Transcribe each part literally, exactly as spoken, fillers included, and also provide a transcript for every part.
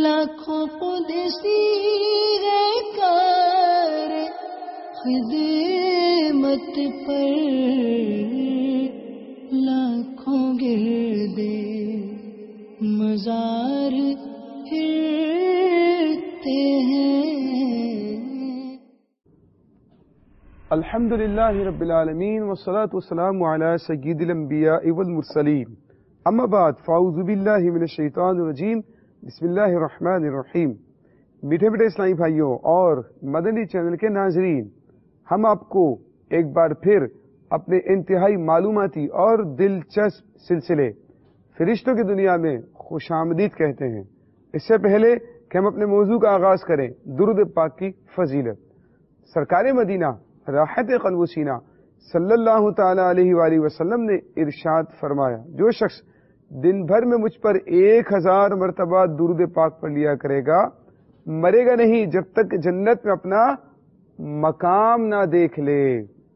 لاکھوں قدسی ہے کار خدمت پر، لاکھوں گردے مزار پھرتے ہیں۔ الحمد للہ رب العالمین والصلاة والسلام علی سید الانبیاء والمرسلین، اما بعد فاعوذ باللہ من الشیطان الرجیم، بسم اللہ الرحمن الرحیم۔ میٹھے میٹھے اسلامی بھائیوں اور مدنی چینل کے ناظرین، ہم آپ کو ایک بار پھر اپنے انتہائی معلوماتی اور دلچسپ سلسلے فرشتوں کی دنیا میں خوش آمدید کہتے ہیں۔ اس سے پہلے کہ ہم اپنے موضوع کا آغاز کریں، درود پاک کی فضیلت۔ سرکار مدینہ راحت قلب و سینہ صلی اللہ تعالی علیہ وآلہ وسلم نے ارشاد فرمایا، جو شخص دن بھر میں مجھ پر ایک ہزار مرتبہ درود پاک پڑھ لیا کرے گا، مرے گا نہیں جب تک جنت میں اپنا مقام نہ دیکھ لے۔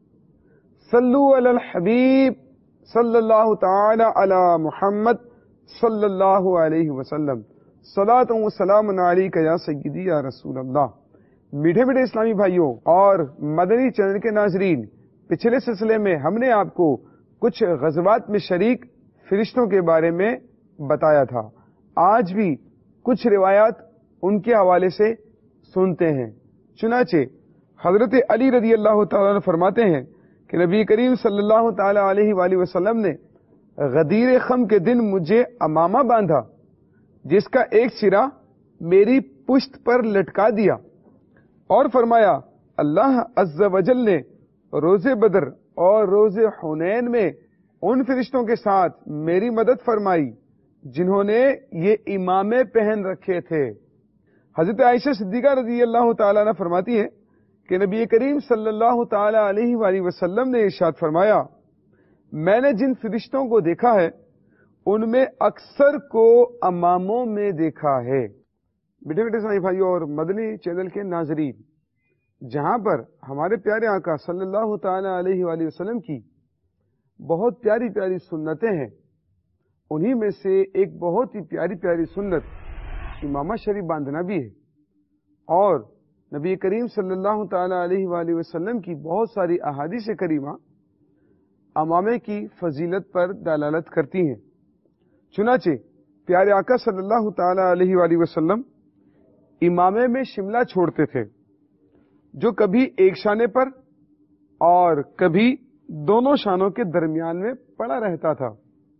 صلو علی الحبیب صلی اللہ تعالی علی محمد صلی اللہ علیہ وسلم، صلاۃ و سلام علیک یا سیدی یا رسول اللہ۔ میٹھے میٹھے اسلامی بھائیوں اور مدنی چینل کے ناظرین، پچھلے سلسلے میں ہم نے آپ کو کچھ غزوات میں شریک فرشتوں کے بارے میں بتایا تھا۔ آج بھی کچھ روایات ان کے حوالے سے سنتے ہیں۔ چنانچہ حضرت علی رضی اللہ تعالیٰ عنہ فرماتے ہیں کہ نبی کریم صلی اللہ تعالی علیہ وآلہ وسلم نے غدیر خم کے دن مجھے امامہ باندھا، جس کا ایک سرا میری پشت پر لٹکا دیا، اور فرمایا اللہ عز و جل نے روز بدر اور روز حنین میں ان فرشتوں کے ساتھ میری مدد فرمائی جنہوں نے یہ امامے پہن رکھے تھے۔ حضرت عائشہ صدیقہ رضی اللہ تعالیٰ عنہ فرماتی ہے کہ نبی کریم صلی اللہ تعالی علیہ وآلہ وسلم نے ارشاد فرمایا، میں نے جن فرشتوں کو دیکھا ہے ان میں اکثر کو اماموں میں دیکھا ہے۔ بیٹے بیٹے سائی بھائیوں اور مدنی چینل کے ناظرین، جہاں پر ہمارے پیارے آقا صلی اللہ تعالی علیہ وآلہ وسلم کی بہت پیاری پیاری سنتیں ہیں، انہی میں سے ایک بہت ہی پیاری پیاری سنت امامہ شریف باندھنا بھی ہے، اور نبی کریم صلی اللہ تعالی علیہ وآلہ وسلم کی بہت ساری احادیث کریمہ امامے کی فضیلت پر دلالت کرتی ہیں۔ چنانچہ پیارے آقا صلی اللہ تعالی علیہ وآلہ وسلم امامے میں شملہ چھوڑتے تھے، جو کبھی ایک شانے پر اور کبھی دونوں شانوں کے درمیان میں پڑا رہتا تھا۔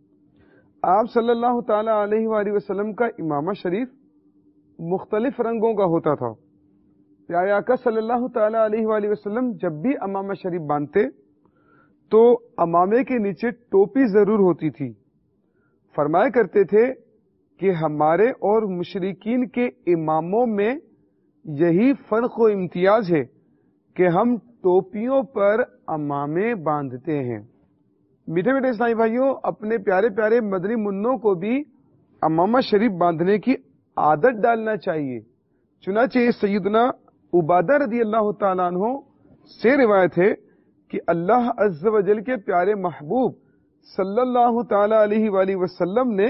آپ صلی اللہ تعالی علیہ وآلہ وسلم کا امامہ شریف مختلف رنگوں کا ہوتا تھا۔ پیارے آقا صلی اللہ تعالی علیہ وآلہ وسلم جب بھی امامہ شریف باندھتے تو امامے کے نیچے ٹوپی ضرور ہوتی تھی۔ فرمایا کرتے تھے کہ ہمارے اور مشرکین کے اماموں میں یہی فرق و امتیاز ہے کہ ہم ٹوپیوں پر امامے باندھتے ہیں۔ میٹھے میٹھے اسلامی بھائیوں، اپنے پیارے پیارے مدنی منوں کو بھی امامہ شریف باندھنے کی عادت ڈالنا چاہیے۔ چنانچہ سیدنا عبادہ رضی اللہ تعالیٰ عنہ سے روایت ہے کہ اللہ عز و جل کے پیارے محبوب صلی اللہ تعالی علیہ وآلہ وسلم نے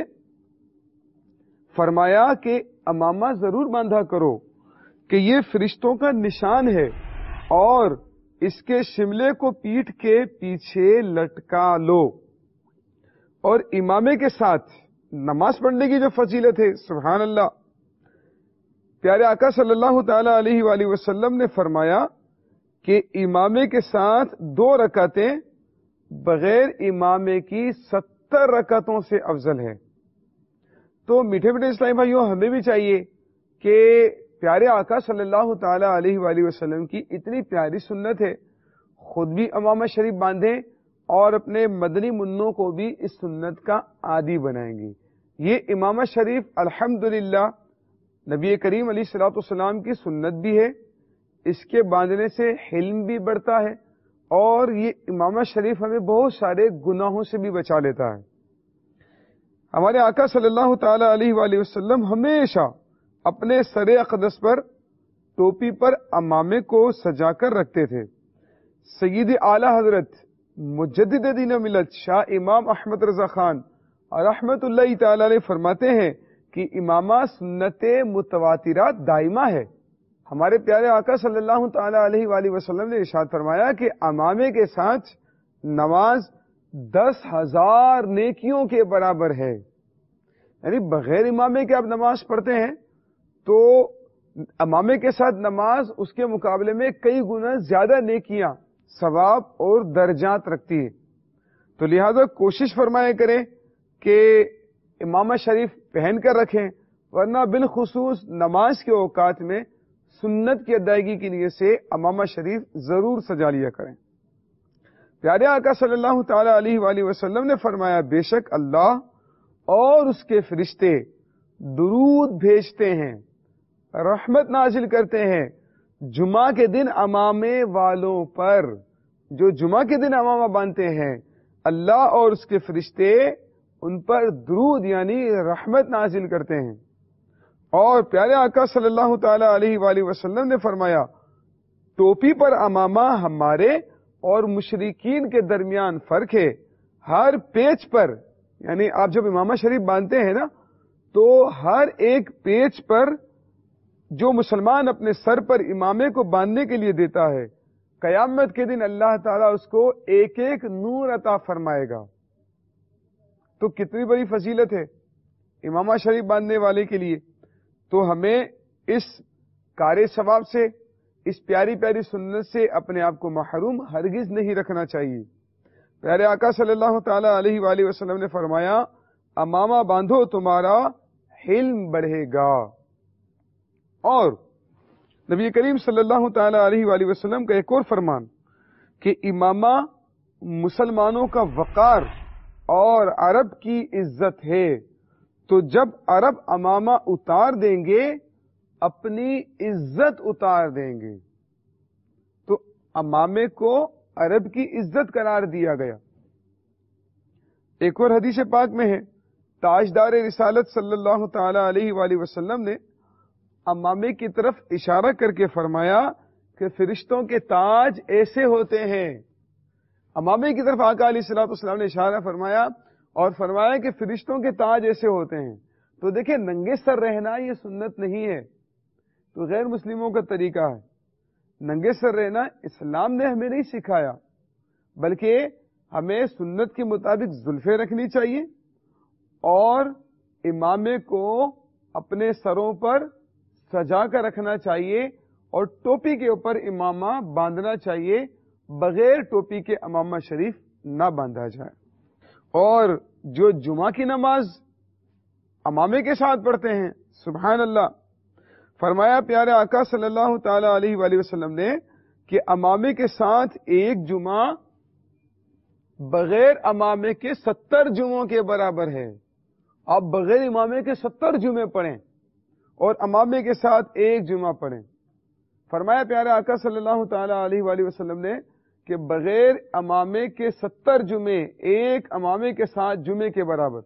فرمایا کہ امامہ ضرور باندھا کرو کہ یہ فرشتوں کا نشان ہے، اور اس کے شملے کو پیٹھ کے پیچھے لٹکا لو۔ اور امامے کے ساتھ نماز پڑھنے کی جو فضیلت ہے، سبحان اللہ، پیارے آقا صلی اللہ تعالی علیہ وآلہ وسلم نے فرمایا کہ امامے کے ساتھ دو رکعتیں بغیر امامے کی ستر رکعتوں سے افضل ہے۔ تو میٹھے میٹھے اسلامی بھائیوں، ہمیں بھی چاہیے کہ پیارے آقا صلی اللہ تعالی علیہ وآلہ وسلم کی اتنی پیاری سنت ہے، خود بھی امامہ شریف باندھیں اور اپنے مدنی منوں کو بھی اس سنت کا عادی بنائیں گے۔ یہ امامہ شریف الحمدللہ نبی کریم علیہ الصلوۃ والسلام کی سنت بھی ہے، اس کے باندھنے سے حلم بھی بڑھتا ہے، اور یہ امامہ شریف ہمیں بہت سارے گناہوں سے بھی بچا لیتا ہے۔ ہمارے آقا صلی اللہ تعالی علیہ وآلہ وسلم ہمیشہ اپنے سر اقدس پر ٹوپی پر امامے کو سجا کر رکھتے تھے۔ سید اعلی حضرت مجدد دین ملت شاہ امام احمد رضا خان رحمت اللہ تعالی علیہ فرماتے ہیں کہ امامہ سنت متواترات دائمہ ہے. ہمارے پیارے آقا صلی اللہ تعالی علیہ وآلہ وسلم نے ارشاد فرمایا کہ امامے کے ساتھ نماز دس ہزار نیکیوں کے برابر ہے. یعنی بغیر امامے کے آپ نماز پڑھتے ہیں تو امامے کے ساتھ نماز اس کے مقابلے میں کئی گنا زیادہ نیکیاں، ثواب اور درجات رکھتی ہے. تو لہذا کوشش فرمایا کریں کہ امامہ شریف پہن کر رکھیں، ورنہ بالخصوص نماز کے اوقات میں سنت کی ادائیگی کی نیت سے امامہ شریف ضرور سجا لیا کریں. پیارے آقا صلی اللہ تعالی علیہ وآلہ وسلم نے فرمایا بے شک اللہ اور اس کے فرشتے درود بھیجتے ہیں، رحمت نازل کرتے ہیں جمعہ کے دن امامے والوں پر. جو جمعہ کے دن امامہ باندھتے ہیں اللہ اور اس کے فرشتے ان پر درود یعنی رحمت نازل کرتے ہیں. اور پیارے آقا صلی اللہ تعالی علیہ وآلہ وسلم نے فرمایا ٹوپی پر امامہ ہمارے اور مشرکین کے درمیان فرق ہے. ہر پیچ پر، یعنی آپ جب امامہ شریف باندھتے ہیں نا تو ہر ایک پیچ پر جو مسلمان اپنے سر پر امامے کو باندھنے کے لیے دیتا ہے قیامت کے دن اللہ تعالیٰ اس کو ایک ایک نور عطا فرمائے گا. تو کتنی بڑی فضیلت ہے امامہ شریف باندھنے والے کے لیے. تو ہمیں اس کار ثواب سے، اس پیاری پیاری سنت سے اپنے آپ کو محروم ہرگز نہیں رکھنا چاہیے. پیارے آقا صلی اللہ تعالی علیہ وآلہ وسلم نے فرمایا امامہ باندھو تمہارا حلم بڑھے گا. اور نبی کریم صلی اللہ تعالی علیہ وآلہ وسلم کا ایک اور فرمان کہ امامہ مسلمانوں کا وقار اور عرب کی عزت ہے. تو جب عرب امامہ اتار دیں گے اپنی عزت اتار دیں گے. تو امامے کو عرب کی عزت قرار دیا گیا. ایک اور حدیث پاک میں ہے تاجدار رسالت صلی اللہ تعالی علیہ وآلہ وسلم نے امامے کی طرف اشارہ کر کے فرمایا کہ فرشتوں کے تاج ایسے ہوتے ہیں. امامے کی طرف آقا علیہ الصلوۃ والسلام نے اشارہ فرمایا اور فرمایا کہ فرشتوں کے تاج ایسے ہوتے ہیں. تو دیکھیں ننگے سر رہنا یہ سنت نہیں ہے، تو غیر مسلموں کا طریقہ ہے. ننگے سر رہنا اسلام نے ہمیں نہیں سکھایا، بلکہ ہمیں سنت کے مطابق زلفیں رکھنی چاہیے اور امامے کو اپنے سروں پر سجا کر رکھنا چاہیے اور ٹوپی کے اوپر امامہ باندھنا چاہیے. بغیر ٹوپی کے امامہ شریف نہ باندھا جائے. اور جو جمعہ کی نماز امامے کے ساتھ پڑھتے ہیں سبحان اللہ، فرمایا پیارے آقا صلی اللہ تعالی علیہ وآلہ وسلم نے کہ امامے کے ساتھ ایک جمعہ بغیر امامے کے ستر جمعوں کے برابر ہے. آپ بغیر امامے کے ستر جمعے پڑھیں اور امامے کے ساتھ ایک جمعہ پڑھیں. فرمایا پیارے آقا صلی اللہ تعالی علیہ وآلہ وسلم نے کہ بغیر امامے کے ستر جمعے ایک امامے کے ساتھ جمعے کے برابر.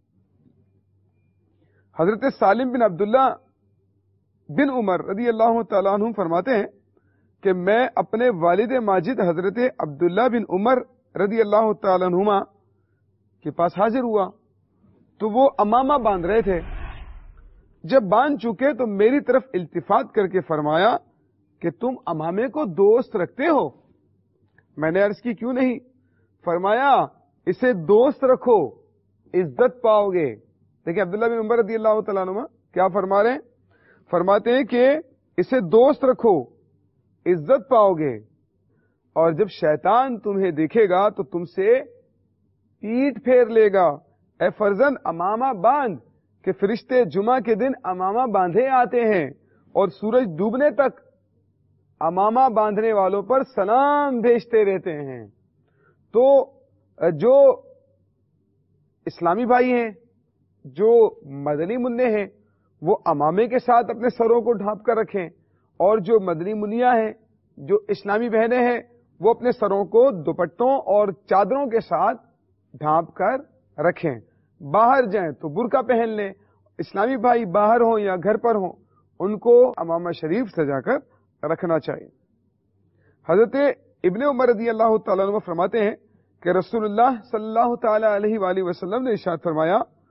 حضرت سالم بن عبداللہ بن عمر رضی اللہ تعالیٰ عنہ فرماتے ہیں کہ میں اپنے والد ماجد حضرت عبداللہ بن عمر رضی اللہ تعالیٰ عنہما کے پاس حاضر ہوا تو وہ امامہ باندھ رہے تھے. جب باندھ چکے تو میری طرف التفات کر کے فرمایا کہ تم امامے کو دوست رکھتے ہو؟ میں نے عرض کی کیوں نہیں؟ فرمایا اسے دوست رکھو عزت پاؤ گے. دیکھیں عبداللہ بن عمر رضی اللہ تعالیٰ عنہ کیا فرما رہے ہیں؟ فرماتے ہیں کہ اسے دوست رکھو عزت پاؤ گے، اور جب شیطان تمہیں دیکھے گا تو تم سے پیٹ پھیر لے گا. اے فرزند امامہ باندھ کہ فرشتے جمعہ کے دن امامہ باندھے آتے ہیں اور سورج ڈوبنے تک امامہ باندھنے والوں پر سلام بھیجتے رہتے ہیں. تو جو اسلامی بھائی ہیں، جو مدنی منع ہیں، وہ امامے کے ساتھ اپنے سروں کو ڈھانپ کر رکھیں، اور جو مدنی منیا ہیں، جو اسلامی بہنیں ہیں، وہ اپنے سروں کو دوپٹوں اور چادروں کے ساتھ ڈھانپ کر رکھیں. باہر جائیں تو برقع پہن لیں. اسلامی بھائی باہر ہوں یا گھر پر ہوں ان کو امامہ شریف سجا کر رکھنا چاہیے. حضرت ابن عمر رضی اللہ تعالیٰ عنہ فرماتے ہیں کہ رسول اللہ صلی اللہ تعالی علیہ وآلہ وسلم نے ارشاد فرمایا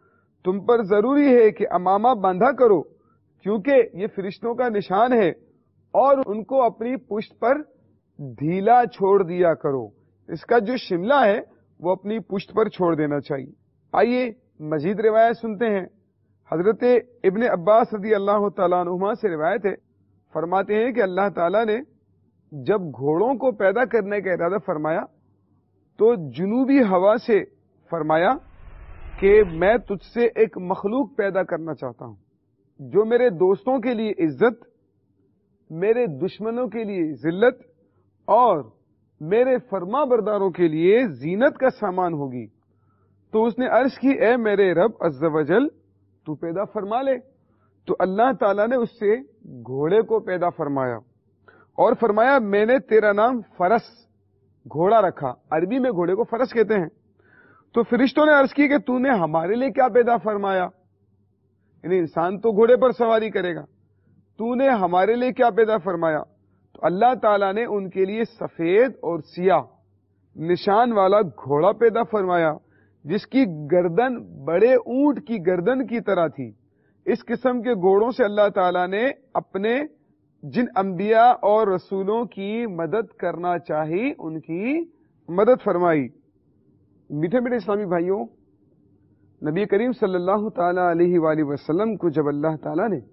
تم پر ضروری ہے کہ امامہ باندھا کرو، کیونکہ یہ فرشتوں کا نشان ہے، اور ان کو اپنی پشت پر ڈھیلا چھوڑ دیا کرو۔ اس کا جو شملہ ہے وہ اپنی پشت پر چھوڑ دینا چاہیے۔ آئیے مزید روایت سنتے ہیں۔ حضرت ابن عباس رضی اللہ تعالیٰ عنہما سے روایت ہے، فرماتے ہیں کہ اللہ تعالیٰ نے جب گھوڑوں کو پیدا کرنے کا ارادہ فرمایا تو جنوبی ہوا سے فرمایا کہ میں تجھ سے ایک مخلوق پیدا کرنا چاہتا ہوں جو میرے دوستوں کے لیے عزت، میرے دشمنوں کے لیے ذلت اور میرے فرما برداروں کے لیے زینت کا سامان ہوگی۔ تو اس نے عرض کی، اے میرے رب عز و جل، تو پیدا فرما لے۔ تو اللہ تعالیٰ نے اس سے گھوڑے کو پیدا فرمایا اور فرمایا میں نے تیرا نام فرس گھوڑا رکھا۔ عربی میں گھوڑے کو فرس کہتے ہیں۔ تو فرشتوں نے عرض کی کہ تو نے ہمارے لیے کیا پیدا فرمایا؟ یعنی انسان تو گھوڑے پر سواری کرے گا، تو نے ہمارے لیے کیا پیدا فرمایا؟ تو اللہ تعالیٰ نے ان کے لیے سفید اور سیاہ نشان والا گھوڑا پیدا فرمایا جس کی گردن بڑے اونٹ کی گردن کی طرح تھی۔ اس قسم کے گھوڑوں سے اللہ تعالیٰ نے اپنے جن انبیاء اور رسولوں کی مدد کرنا چاہی ان کی مدد فرمائی۔ میٹھے میٹھے اسلامی بھائیوں، نبی کریم صلی اللہ تعالی علیہ وآلہ وسلم کو جب اللہ تعالیٰ نے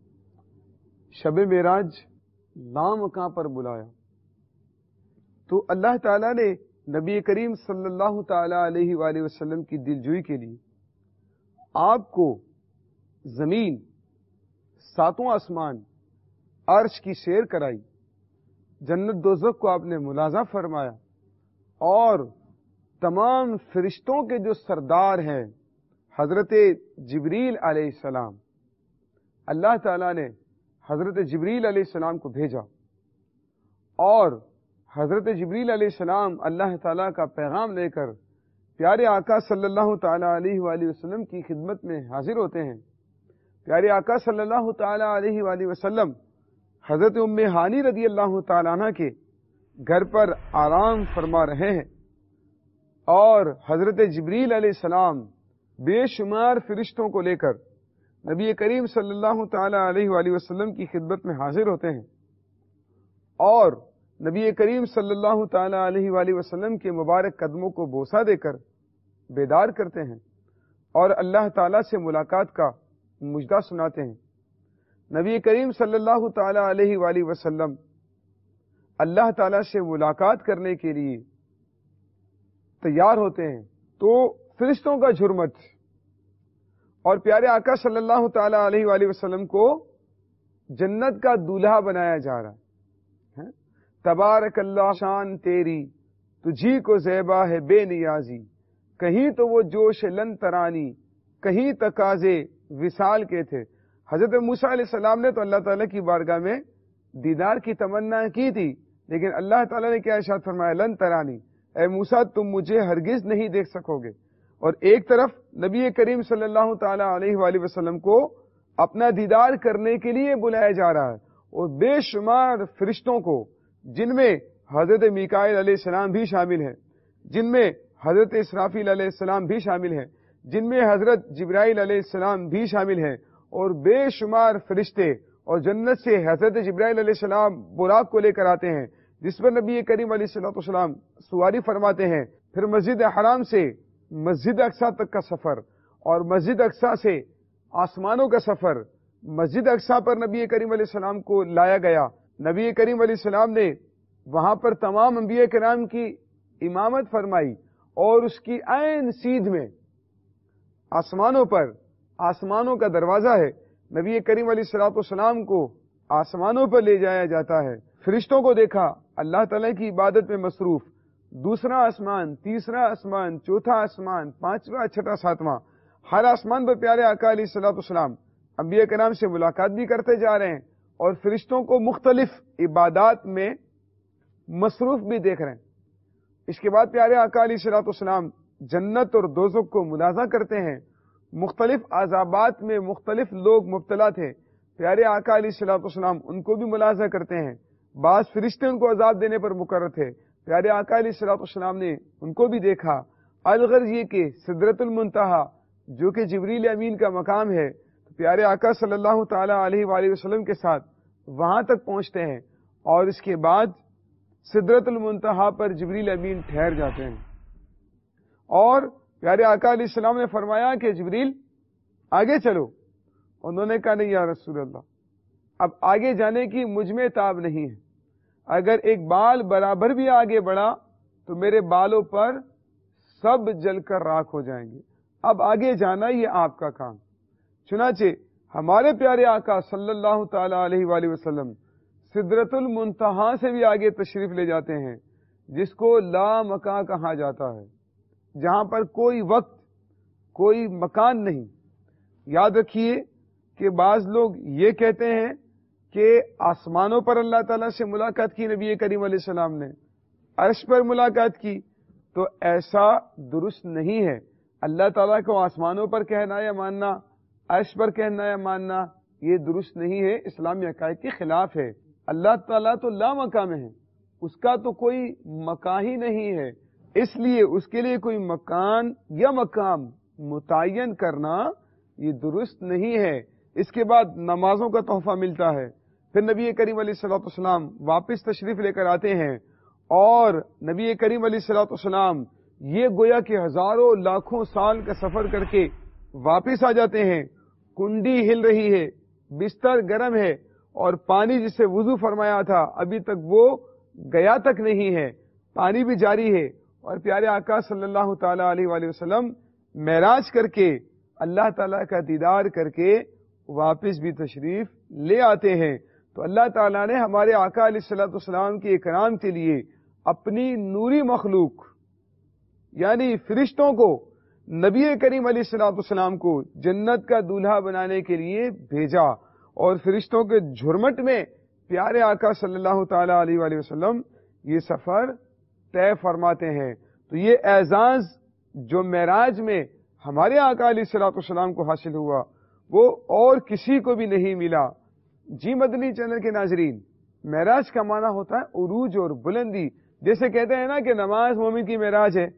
شب معراج لامکاں پر بلایا تو اللہ تعالیٰ نے نبی کریم صلی اللہ تعالی علیہ وآلہ وسلم کی دلجوئی کے لیے آپ کو زمین، ساتواں آسمان، عرش کی سیر کرائی، جنت دوزخ کو آپ نے ملاحظہ فرمایا، اور تمام فرشتوں کے جو سردار ہیں حضرت جبریل علیہ السلام، اللہ تعالیٰ نے حضرت جبریل علیہ السلام کو بھیجا اور حضرت جبریل علیہ السلام اللہ تعالیٰ کا پیغام لے کر پیارے آقا صلی اللہ تعالی علیہ وآلہ وسلم کی خدمت میں حاضر ہوتے ہیں۔ پیارے آقا صلی اللہ تعالی علیہ وآلہ وسلم حضرت ام ہانی رضی اللہ تعالیٰ عنہ کے گھر پر آرام فرما رہے ہیں، اور حضرت جبریل علیہ السلام بے شمار فرشتوں کو لے کر نبی کریم صلی اللہ تعالی علیہ وآلہ وسلم کی خدمت میں حاضر ہوتے ہیں، اور نبی کریم صلی اللہ تعالی علیہ وآلہ وسلم کے مبارک قدموں کو بوسہ دے کر بیدار کرتے ہیں اور اللہ تعالیٰ سے ملاقات کا مجدہ سناتے ہیں۔ نبی کریم صلی اللہ تعالی علیہ وآلہ وسلم اللہ تعالیٰ سے ملاقات کرنے کے لیے تیار ہوتے ہیں تو فرشتوں کا جھرمٹ اور پیارے آقا صلی اللہ تعالی علیہ وآلہ وسلم کو جنت کا دولہا بنایا جا رہا ہے۔ تبارک اللہ شان تیری، تجھی کو زیبا ہے بے نیازی، کہیں تو وہ جوش لن ترانی، کہیں تقاضے وصال کے تھے۔ حضرت موسیٰ علیہ السلام نے تو اللہ تعالیٰ کی بارگاہ میں دیدار کی تمنا کی تھی، لیکن اللہ تعالیٰ نے کیا ارشاد فرمایا؟ لن ترانی، اے موسیٰ تم مجھے ہرگز نہیں دیکھ سکو گے۔ اور ایک طرف نبی کریم صلی اللہ تعالی علیہ وآلہ وسلم کو اپنا دیدار کرنے کے لیے بلایا جا رہا ہے، اور بے شمار فرشتوں کو، جن میں حضرت میکائیل علیہ السلام بھی شامل ہیں، جن میں حضرت اسرافیل علیہ السلام بھی شامل ہیں، جن میں حضرت جبرائیل علیہ السلام بھی شامل ہیں، اور بے شمار فرشتے، اور جنت سے حضرت جبرائیل علیہ السلام براق کو لے کر آتے ہیں جس پر نبی کریم علیہ السلام سواری فرماتے ہیں۔ پھر مسجد حرام سے مسجد اقصیٰ تک کا سفر، اور مسجد اقصیٰ سے آسمانوں کا سفر، مسجد اقصیٰ پر نبی کریم علیہ السلام کو لایا گیا۔ نبی کریم علیہ السلام نے وہاں پر تمام انبیاء کرام کی امامت فرمائی، اور اس کی عین سیدھ میں آسمانوں پر، آسمانوں کا دروازہ ہے، نبی کریم علیہ الصلوۃ والسلام کو آسمانوں پر لے جایا جاتا ہے۔ فرشتوں کو دیکھا اللہ تعالیٰ کی عبادت میں مصروف، دوسرا آسمان، تیسرا آسمان، چوتھا آسمان، پانچواں، چھٹا، ساتواں، ہر آسمان پر پیارے آقا علیہ الصلوۃ والسلام انبیاء کرام سے ملاقات بھی کرتے جا رہے ہیں، اور فرشتوں کو مختلف عبادات میں مصروف بھی دیکھ رہے ہیں۔ اس کے بعد پیارے آقا علیہ الصلوۃ والسلام جنت اور دوزخ کو ملاحظہ کرتے ہیں۔ مختلف عذابات میں مختلف لوگ مبتلا تھے، پیارے آقا علیہ الصلوۃ والسلام ان کو بھی ملاحظہ کرتے ہیں۔ بعض فرشتے ان کو عذاب دینے پر مقرر تھے، پیارے آقا علیہ الصلوۃ والسلام نے ان کو بھی دیکھا۔ الغرض یہ کہ سدرۃ المنتہا جو کہ جبریل امین کا مقام ہے، تو پیارے آقا صلی اللہ تعالی علیہ وآلہ وسلم کے ساتھ وہاں تک پہنچتے ہیں، اور اس کے بعد سدرۃ المنتہا پر جبریل امین ٹھہر جاتے ہیں، اور پیارے آقا علیہ السلام نے فرمایا کہ جبریل آگے چلو. انہوں نے کہا نہیں یا رسول اللہ، اب آگے جانے کی مجھ میں تاب نہیں ہے، اگر ایک بال برابر بھی آگے بڑھا تو میرے بالوں پر سب جل کر راکھ ہو جائیں گے، اب آگے جانا یہ آپ کا کام. چنانچہ ہمارے پیارے آقا صلی اللہ تعالی علیہ وآلہ وسلم سدرۃ المنتہا سے بھی آگے تشریف لے جاتے ہیں، جس کو لا مکان کہا جاتا ہے، جہاں پر کوئی وقت کوئی مکان نہیں. یاد رکھیے کہ بعض لوگ یہ کہتے ہیں کہ آسمانوں پر اللہ تعالیٰ سے ملاقات کی نبی کریم علیہ السلام نے، عرش پر ملاقات کی، تو ایسا درست نہیں ہے. اللہ تعالیٰ کو آسمانوں پر کہنا یا ماننا، عرش پر کہنا یا ماننا، یہ درست نہیں ہے، اسلامی عقائد کے خلاف ہے. اللہ تعالیٰ تو لا مقام ہے، اس کا تو کوئی مکان ہی نہیں ہے، اس لیے اس کے لیے کوئی مکان یا مقام متعین کرنا یہ درست نہیں ہے. اس کے بعد نمازوں کا تحفہ ملتا ہے، پھر نبی کریم علیہ الصلوۃ والسلام واپس تشریف لے کر آتے ہیں، اور نبی کریم علیہ الصلوۃ والسلام یہ گویا کہ ہزاروں لاکھوں سال کا سفر کر کے واپس آ جاتے ہیں. کنڈی ہل رہی ہے، بستر گرم ہے، اور پانی جس سے وضو فرمایا تھا ابھی تک وہ گیا تک نہیں ہے، پانی بھی جاری ہے. اور پیارے آقا صلی اللہ تعالی علیہ وآلہ وسلم معراج کر کے اللہ تعالیٰ کا دیدار کر کے واپس بھی تشریف لے آتے ہیں. تو اللہ تعالیٰ نے ہمارے آقا علیہ الصلوۃ والسلام کے اکرام کے لیے اپنی نوری مخلوق یعنی فرشتوں کو نبی کریم علیہ الصلوۃ والسلام کو جنت کا دولہا بنانے کے لیے بھیجا، اور فرشتوں کے جھرمٹ میں پیارے آقا صلی اللہ تعالی علیہ وآلہ وسلم یہ سفر طے فرماتے ہیں. تو یہ اعزاز جو معراج میں ہمارے آقا علیہ الصلوۃ والسلام کو حاصل ہوا وہ اور کسی کو بھی نہیں ملا. جی مدنی چینل کے ناظرین، معراج کا معنی ہوتا ہے عروج اور بلندی. جیسے کہتے ہیں نا کہ نماز مومن کی معراج ہے،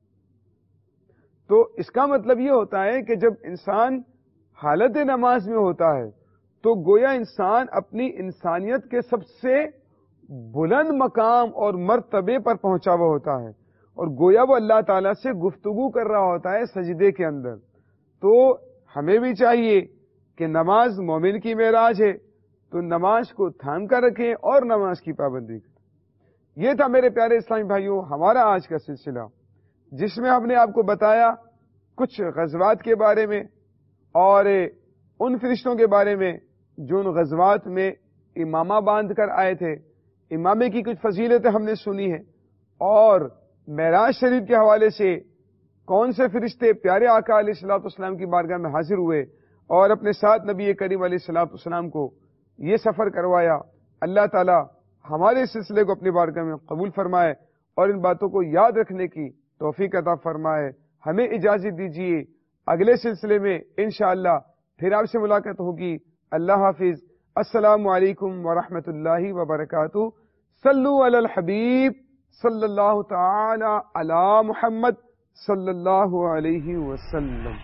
تو اس کا مطلب یہ ہوتا ہے کہ جب انسان حالت نماز میں ہوتا ہے تو گویا انسان اپنی انسانیت کے سب سے بلند مقام اور مرتبے پر پہنچا ہوا ہوتا ہے، اور گویا وہ اللہ تعالیٰ سے گفتگو کر رہا ہوتا ہے سجدے کے اندر. تو ہمیں بھی چاہیے کہ نماز مومن کی معراج ہے، تو نماز کو تھام کر رکھیں اور نماز کی پابندی کریں. یہ تھا میرے پیارے اسلامی بھائیوں ہمارا آج کا سلسلہ، جس میں ہم نے آپ کو بتایا کچھ غزوات کے بارے میں اور ان فرشتوں کے بارے میں جو ان غزوات میں امامہ باندھ کر آئے تھے. امامے کی کچھ فضیلتیں ہم نے سنی ہیں، اور معراج شریف کے حوالے سے کون سے فرشتے پیارے آقا علیہ الصلوۃ والسلام کی بارگاہ میں حاضر ہوئے اور اپنے ساتھ نبی کریم علیہ الصلوۃ والسلام کو یہ سفر کروایا. اللہ تعالی ہمارے اس سلسلے کو اپنی بارگاہ میں قبول فرمائے اور ان باتوں کو یاد رکھنے کی توفیق عطا فرمائے. ہمیں اجازت دیجیے، اگلے سلسلے میں انشاءاللہ پھر آپ سے ملاقات ہوگی. اللہ حافظ. السلام علیکم ورحمۃ اللہ وبرکاتہ. صلو علی الحبیب صلی اللہ تعالی علی محمد صلی اللہ علیہ وسلم.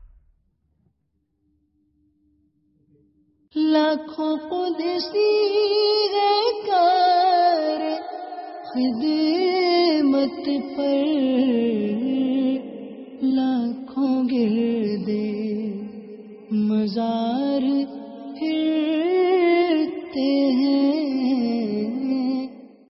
لاکھوں قدسی ہے کار خدمت پر، لاکھوں گردے مزار پھرتے ہیں.